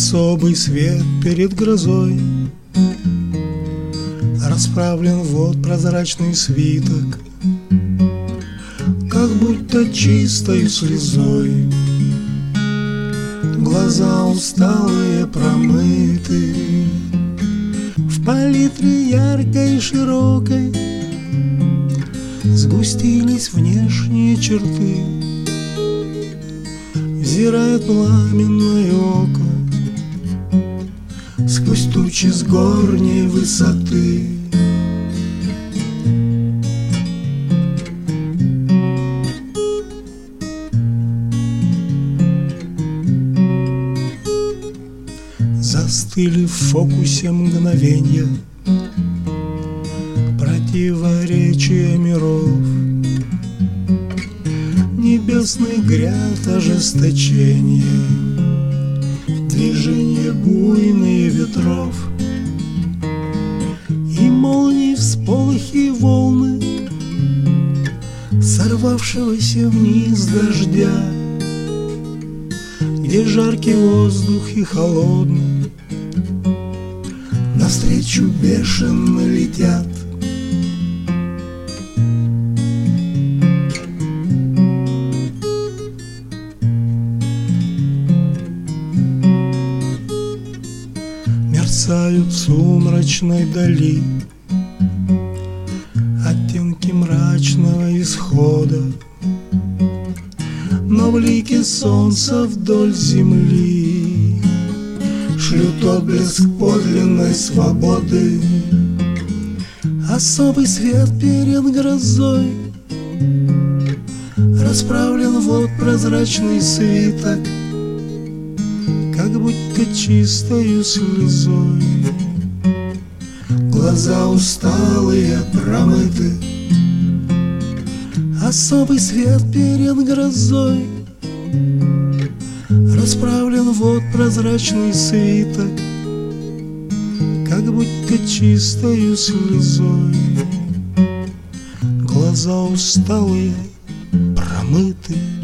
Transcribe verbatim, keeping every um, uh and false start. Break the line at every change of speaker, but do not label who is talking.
Особый свет перед грозой расправлен вот прозрачный свиток, как будто чистой слезой. Глаза усталые промыты, в палитре яркой и широкой сгустились внешние черты. Взирает пламенное око сквозь тучи с горней высоты. Застыли в фокусе мгновенья противоречия миров. Небесный гряд ожесточения, движения буйные ветров, и молнии всполохи волны сорвавшегося вниз дождя, где жаркий воздух и холодный навстречу бешено летят. Мерцают в сумрачной дали оттенки мрачного исхода, но блики солнца вдоль земли шлют отблеск подлинной свободы. Особый свет перед грозой расправлен вот прозрачный свиток, как будто чистою слезой. Глаза усталые промыты, особый свет перед грозой расправлен вот прозрачный свиток, как будто чистою слезой. Глаза усталые промыты,